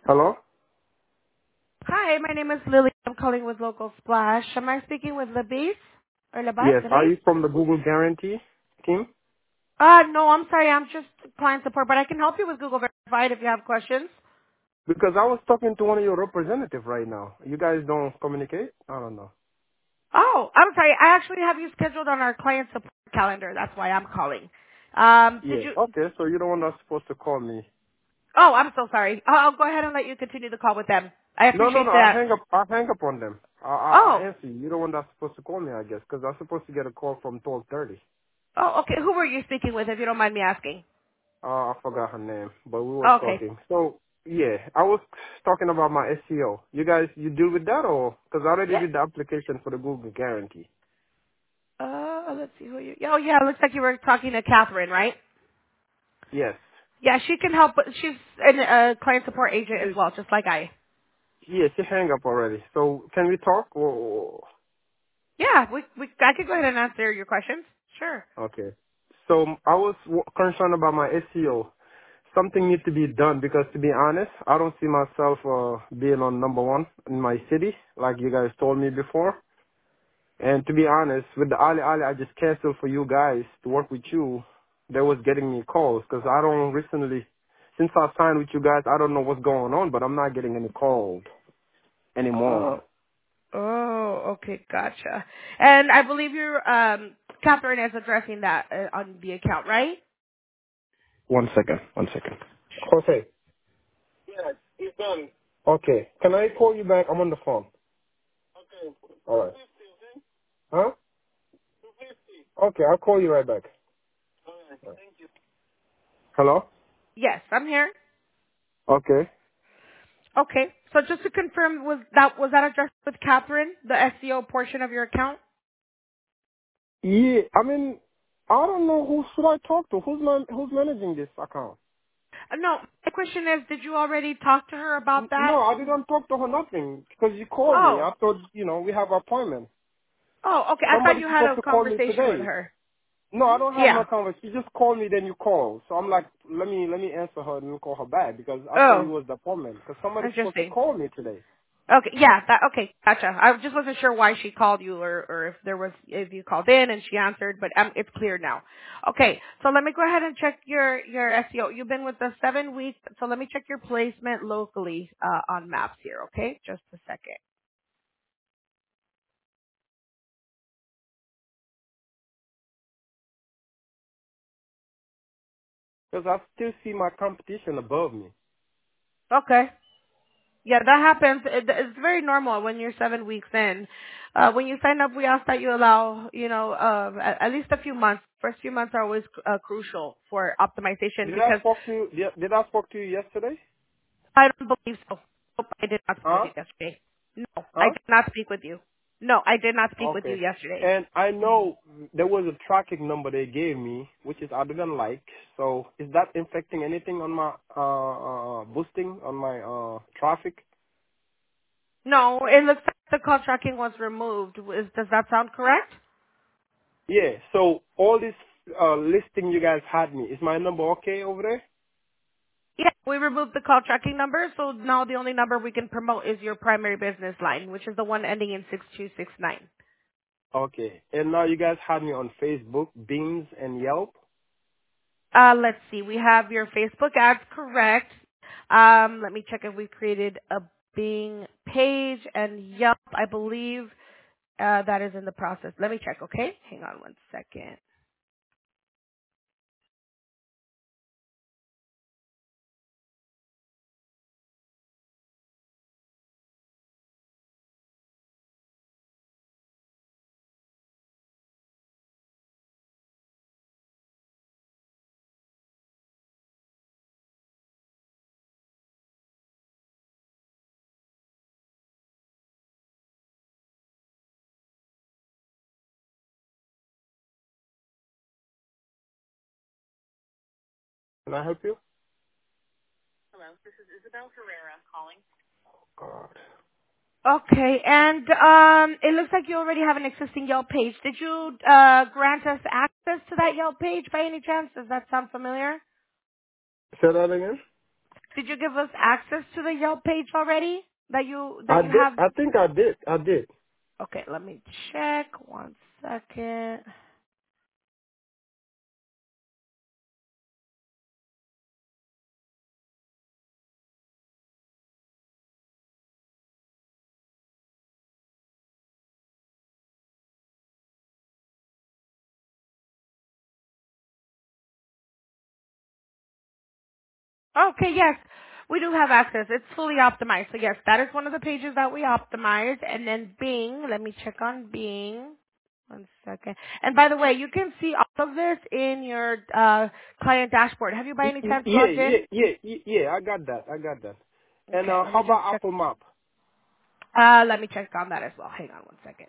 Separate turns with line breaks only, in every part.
Hello?
Hi, my name is Lily. I'm calling with Local Splash. Am I speaking with Labis or Labas
Yes, are
today?
you from the Google Guarantee team?
No, I'm sorry. I'm just client support, but I can help you with Google Verified if you have questions.
Because I was talking to one of your representatives right now. You guys don't communicate? I don't know.
Oh, I'm sorry. I actually have you scheduled on our client support calendar. That's why I'm calling. Did
Yeah.
you?
Okay, so you're the one that's supposed to call me.
Oh, I'm so sorry. I'll go ahead and let you continue the call with them. I
No, no,
appreciate
no.
that.
I hang up on them. I
Oh,
answer you. You're the one that's supposed to call me, I guess, because I'm supposed to get a call from 12:30.
okay. Who were you speaking with, if you don't mind me asking?
I forgot her name, but we was
Okay.
talking. So yeah, I was talking about my SEO. You guys, you deal with that, or because I already
Yeah.
did the application for the Google Guarantee.
Let's see who you. Oh, yeah. It looks like you were talking to Catherine, right?
Yes.
Yeah, she can help. But she's a client support agent as
Yes.
well, just like I.
Yes, you hang up already. So can we talk?
Yeah, I could go ahead and answer your questions. Sure.
Okay. So I was concerned about my SEO. Something needs to be done because, to be honest, I don't see myself being on number one in my city, like you guys told me before. And to be honest, with the Ali Ali, I just canceled for you guys to work with you. They was getting me calls because I don't recently, since I signed with you guys, I don't know what's going on, but I'm not getting any calls anymore.
Oh, okay, gotcha. And I believe your Catherine is addressing that on the account, right?
1 second, 1 second. Jose. Okay. Can I call you back? I'm on the phone. All right. Huh? Okay, I'll call you right back. Hello?
Yes, I'm here.
Okay.
Okay, so just to confirm, was that addressed with Catherine, the SEO portion of your account?
Yeah, I mean, I don't know who should I talk to. Who's managing this account?
No, my question is, did you already talk to her about that?
No, I didn't talk to her nothing because you called me.
Oh,
I thought, we have an appointment.
okay. I thought
Somebody's
you had
supposed
a
to call me
conversation with
today.
her.
No, I don't have
Yeah.
no conversation. You just called me, then you called. So I'm like, let me answer her and then call her back because I thought it
Oh,
was the appointment. Because somebody's supposed to
interesting.
call me today.
Okay, yeah, okay, gotcha. I just wasn't sure why she called you or if you called in and she answered, but it's clear now. Okay, so let me go ahead and check your SEO. You've been with us 7 weeks, so let me check your placement locally on maps here, okay? Just a second.
Because I still see my competition above me.
Okay. Yeah, that happens. It's very normal when you're 7 weeks in. When you sign up, we ask that you allow, at least a few months. First few months are always crucial for optimization
Did I
because
spoke to you? Did I spoke to you yesterday?
I don't believe so. Nope, I did not speak with
Huh?
you yesterday. No, I
Huh?
did not speak with you. No, I did not speak with you
Okay.
yesterday.
And I
hmm
know there was a tracking number they gave me, which is I didn't like. So is that affecting anything on my boosting on my traffic?
No, it looks like the call tracking was removed. Does that sound correct?
Yeah. So all this listing you guys had me, is my number okay over there?
Yeah, we removed the call tracking number, so now the only number we can promote is your primary business line, which is the one ending in 6269.
Okay. And now you guys had me on Facebook, Beams, and Yelp.
Let's see. We have your Facebook ads correct. Let me check if we created a Bing page and Yelp. I believe that is in the process. Let me check, okay? Hang on 1 second.
Can I help you? God.
Okay, and it looks like you already have an existing Yelp page. Did you grant us access to that Yelp page by any chance? Does that sound familiar?
Say that again.
Did you give us access to the Yelp page already that
I
you
did.
have?
I think I did. I did.
Okay, let me check. 1 second. Okay, yes. We do have access. It's fully optimized. So yes, that is one of the pages that we optimize. And then Bing, let me check on Bing. 1 second. And by the way, you can see all of this in your client dashboard. Have you by any chance
Yeah,
logged
yeah,
in?
yeah, yeah. I got that. I got that. And
Okay, let
how
me just
about
check.
Apple Map?
Let me check on that as well. Hang on 1 second.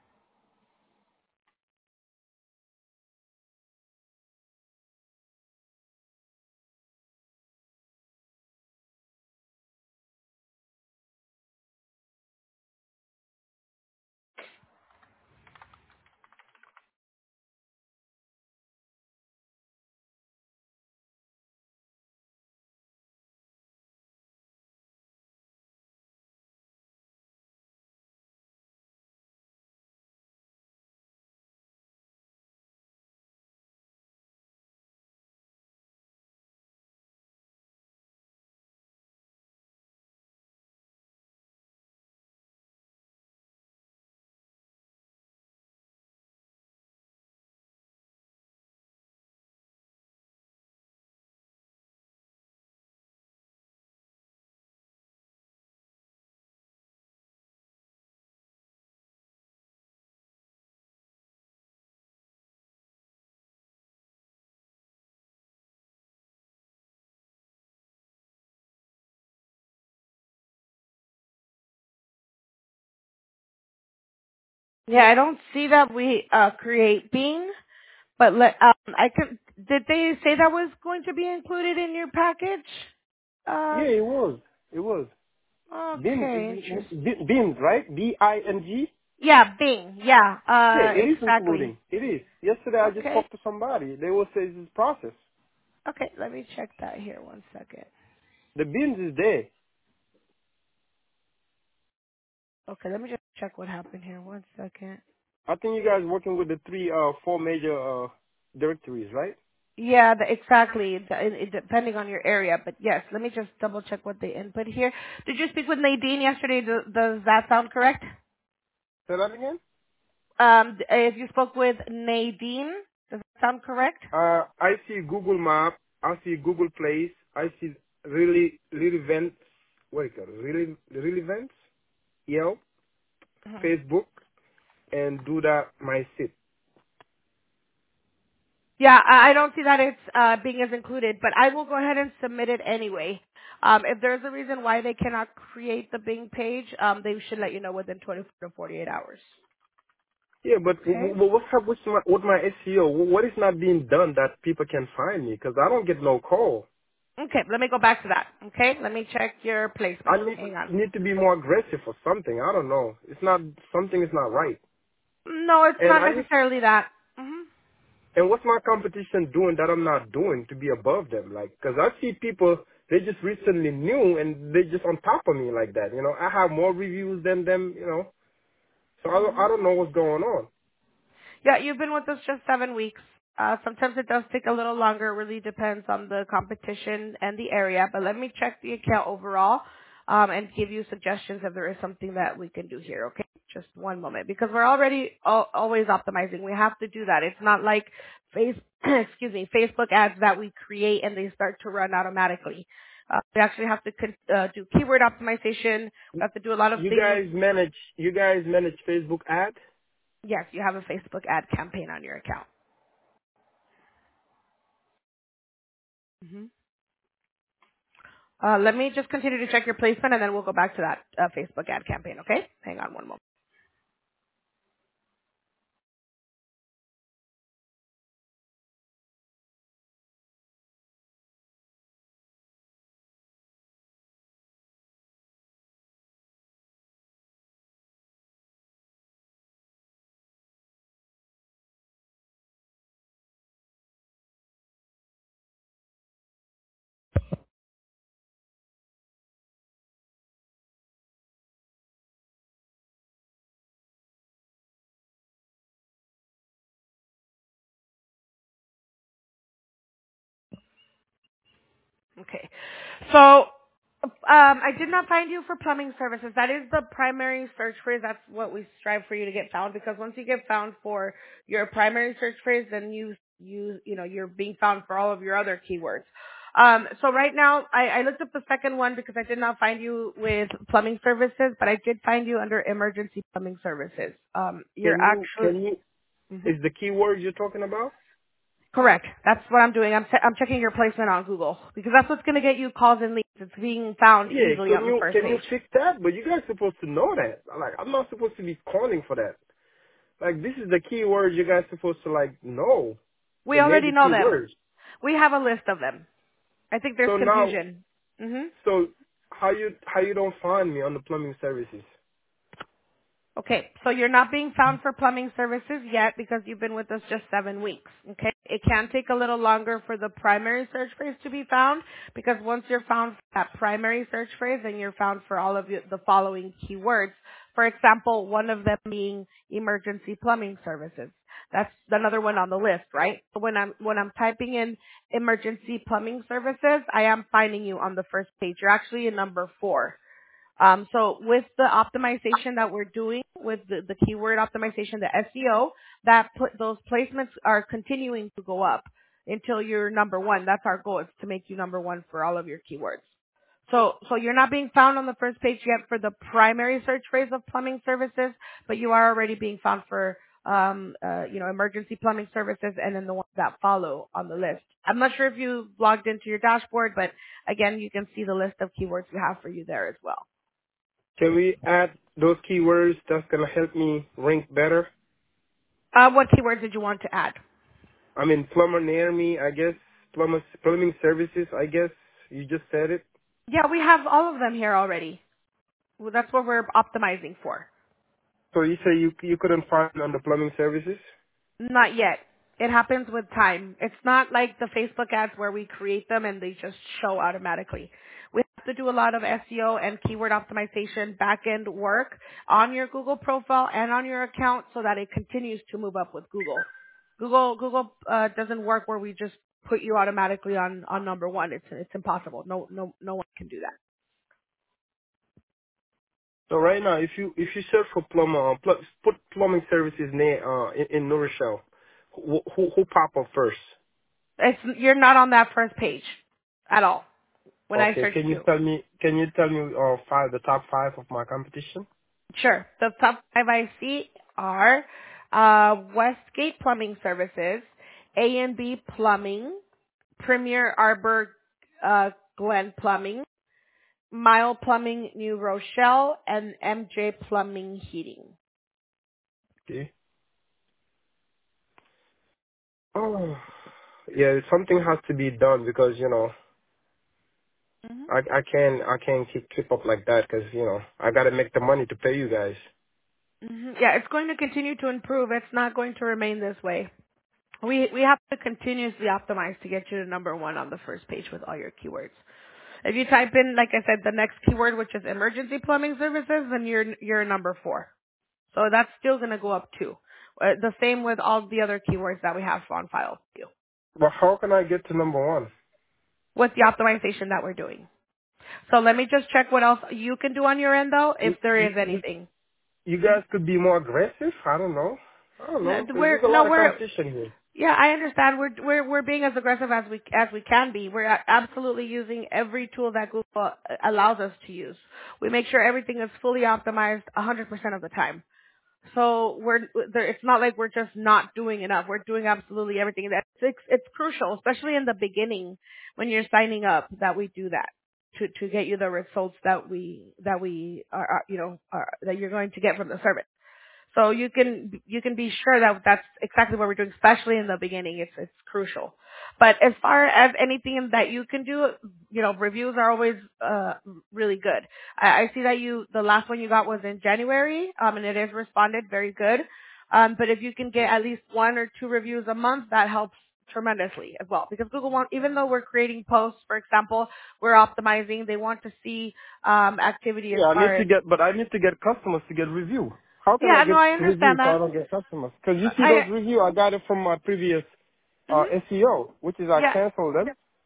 Yeah, I don't see that we create Bing, but I could. Did they say that was going to be included in your package?
Yeah, it was. It was.
Okay, interesting.
Beams, right? BING.
Yeah, Bing. Yeah,
Yeah, it is
exactly.
including. It is. Yesterday I just
Okay.
spoke to somebody. They will say it's process.
Okay, let me check that here 1 second.
The beans is there.
Okay, let me just check what happened here 1 second.
I think you guys working with the four major directories, right?
Yeah, exactly. Depending on your area, but yes, let me just double check what they input here. Did you speak with Nadine yesterday? Does that sound correct?
Say that again.
If you spoke with Nadine, does that sound correct?
I see Google Map. I see Google Place. I see really events. What is it? Really events. Yelp,
Mhm.
Facebook, and do that my sit.
Yeah, I don't see that it's being as included, but I will go ahead and submit it anyway. If there's a reason why they cannot create the Bing page, they should let you know within 24 to 48 hours.
Yeah, but
Okay?
what's up with my SEO? What is not being done that people can find me? Because I don't get no call.
Okay, let me go back to that. Okay, let me check your
I
placement.
need
Hang on.
need to be more aggressive or something. I don't know. It's not something is not right.
No, it's
And
not
I used
necessarily that. Hmm.
and what's my competition doing that I'm not doing to be above them? Like, because I see people they just recently new and they just on top of me like that. You know, I have more reviews than them. You know, so I
Hmm.
don't know what's going on.
Yeah, you've been with us just 7 weeks. Sometimes it does take a little longer. It really depends on the competition and the area. But let me check the account overall and give you suggestions if there is something that we can do here. Okay, just one moment because we're already always optimizing. We have to do that. It's not like excuse me, Facebook ads that we create and they start to run automatically. We actually have to do keyword optimization. We have to do a lot of things.
You guys manage Facebook ads.
Yes, you have a Facebook ad campaign on your account. Hmm. Let me just continue to check your placement, and then we'll go back to that Facebook ad campaign, okay? Hang on one moment. Okay. So, I did not find you for plumbing services. That is the primary search phrase. That's what we strive for you to get found, because once you get found for your primary search phrase, then you're being found for all of your other keywords. So right now, I looked up the second one because I did not find you with plumbing services, but I did find you under emergency plumbing services. You're actually,
Can you,
mhm.
is the keyword you're talking about?
Correct. That's what I'm doing. I'm checking your placement on Google because that's what's going to get you calls and leads. It's being found
Yeah,
easily on the first
can you
page.
fix that? But you guys supposed to know that. Like, I'm not supposed to be calling for that. Like, this is the keyword you guys supposed to, like, know.
We
The
already
major
know them.
keywords.
We have a list of them. I think there's
So now,
confusion. Mhm.
so how you don't find me on the plumbing services?
Okay, so you're not being found for plumbing services yet because you've been with us just 7 weeks. Okay, it can take a little longer for the primary search phrase to be found because once you're found for that primary search phrase, then you're found for all of the following keywords. For example, one of them being emergency plumbing services. That's another one on the list, right? So when I'm typing in emergency plumbing services, I am finding you on the first page. You're actually in number 4. So with the optimization that we're doing, with the keyword optimization, the SEO, those placements are continuing to go up until you're number 1. That's our goal, is to make you number 1 for all of your keywords. So you're not being found on the first page yet for the primary search phrase of plumbing services, but you are already being found for emergency plumbing services and then the ones that follow on the list. I'm not sure if you logged into your dashboard, but again, you can see the list of keywords we have for you there as well.
Can we add those keywords that's gonna help me rank better?
What keywords did you want to add?
I mean, plumber near me, I guess. Plumbing services, I guess. You just said it.
Yeah, we have all of them here already. Well, that's what we're optimizing for.
So you say you couldn't find on the plumbing services?
Not yet. It happens with time. It's not like the Facebook ads where we create them and they just show automatically. We have to do a lot of SEO and keyword optimization back-end work on your Google profile and on your account so that it continues to move up with Google. Google doesn't work where we just put you automatically on number 1. It's impossible. No one can do that.
So right now, if you search for plumber, put plumbing services near in New Rochelle, who pop up first?
You're not on that first page at all when I
Okay,
searched you.
can you tell me the top 5 of my competition?
Sure. The top 5 I see are Westgate Plumbing Services, A&B Plumbing, Premier Arbor Glen Plumbing, Mile Plumbing New Rochelle, and MJ Plumbing Heating.
Okay. Oh, yeah, something has to be done because
hmm
I can't keep up like that because I gotta make the money to pay you guys.
Yeah, it's going to continue to improve. It's not going to remain this way. We have to continuously optimize to get you to number 1 on the first page with all your keywords. If you type in, like I said, the next keyword, which is emergency plumbing services, then you're number 4. So that's still going to go up too. The same with all the other keywords that we have on file for you
But how can I get to number 1?
with the optimization that we're doing. So let me just check what else you can do on your end, though, if
You,
there
you,
is
you
anything.
you guys could be more aggressive. I don't know.
No,
Because there's a lot of
we're
competition here.
yeah, I understand. We're being as aggressive as we can be. We're absolutely using every tool that Google allows us to use. We make sure everything is fully optimized 100% of the time. So it's not like we're just not doing enough. We're doing absolutely everything. It's crucial, especially in the beginning when you're signing up, that we do that to get you the results that we that you're going to get from the service. So you can be sure that that's exactly what we're doing, especially in the beginning. It's crucial. But as far as anything that you can do, reviews are always really good. I see that the last one you got was in January, and it is responded very good. But if you can get at least 1 or 2 reviews a month, that helps tremendously as well. Because Google wants, even though we're creating posts, for example, we're optimizing. They want to see activity as
Yeah,
far as.
I need to get customers to get review. How can I
Yeah, no,
get
I
review
understand
if I
that.
don't get customers? Because you see
I
those review, I got it from my previous
mhm.
SEO, which is I
Yeah.
canceled them.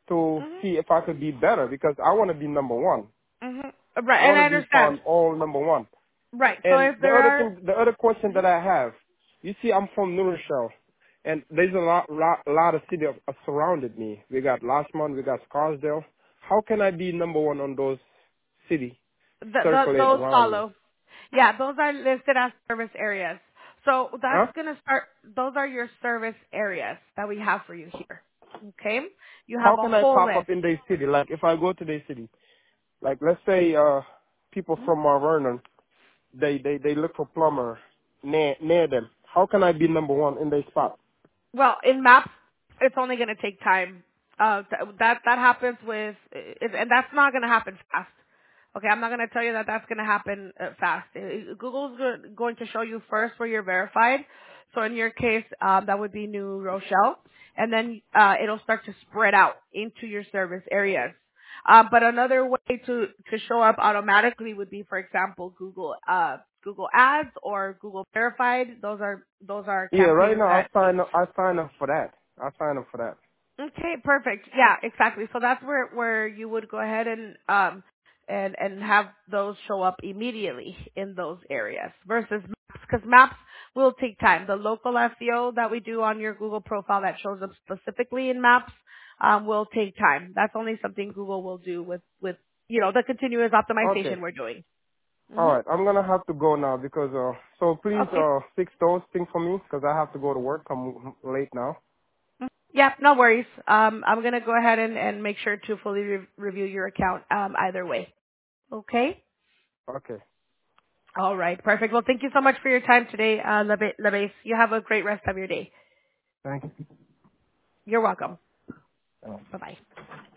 to
Mhm.
see if I could be better because I want to be number one.
Mhm. Right,
I
and
want
I
to be
understand.
found all number one.
Right. So
And
if there are.
the other question
Mhm.
that I have, you see, I'm from New Rochelle, and there's a lot of cities surrounded me. We got Lashmont, we got Scarsdale. How can I be number one on those cities circling
Those
around me?
follow. Yeah, those are listed as service areas. So that's
Huh?
going to start, those are your service areas that we have for you here. Okay? You
How
have a
can I
whole
pop
list.
up in their city? Like if I go to their city, like let's say people
Mhm.
from Mount Vernon, they look for plumber near them. How can I be number one in their spot?
Well, in maps, it's only going to take time. That happens with, and that's not going to happen fast. Okay, I'm not going to tell you that that's going to happen fast. Google's going to show you first where you're verified. So in your case, that would be New Rochelle, and then it'll start to spread out into your service areas. But another way to show up automatically would be, for example, Google Ads or Google Verified. Those are
Yeah, right
campaigns
now
that.
I sign up for that. I sign up for that.
Okay, perfect. Yeah, exactly. So that's where you would go ahead and have those show up immediately in those areas versus maps, because maps will take time. The local SEO that we do on your Google profile that shows up specifically in maps will take time. That's only something Google will do with the continuous
Okay.
optimization we're doing.
All
Hmm.
right. I'm gonna have to go now because so please
Okay.
fix those things for me because I have to go to work. I'm late now.
Yeah, no worries. I'm gonna go ahead and make sure to fully review your account either way. Okay.
Okay.
All right. Perfect. Well, thank you so much for your time today, Labase. You have a great rest of your day.
Thank you.
You're welcome.
Uh,
Bye-bye.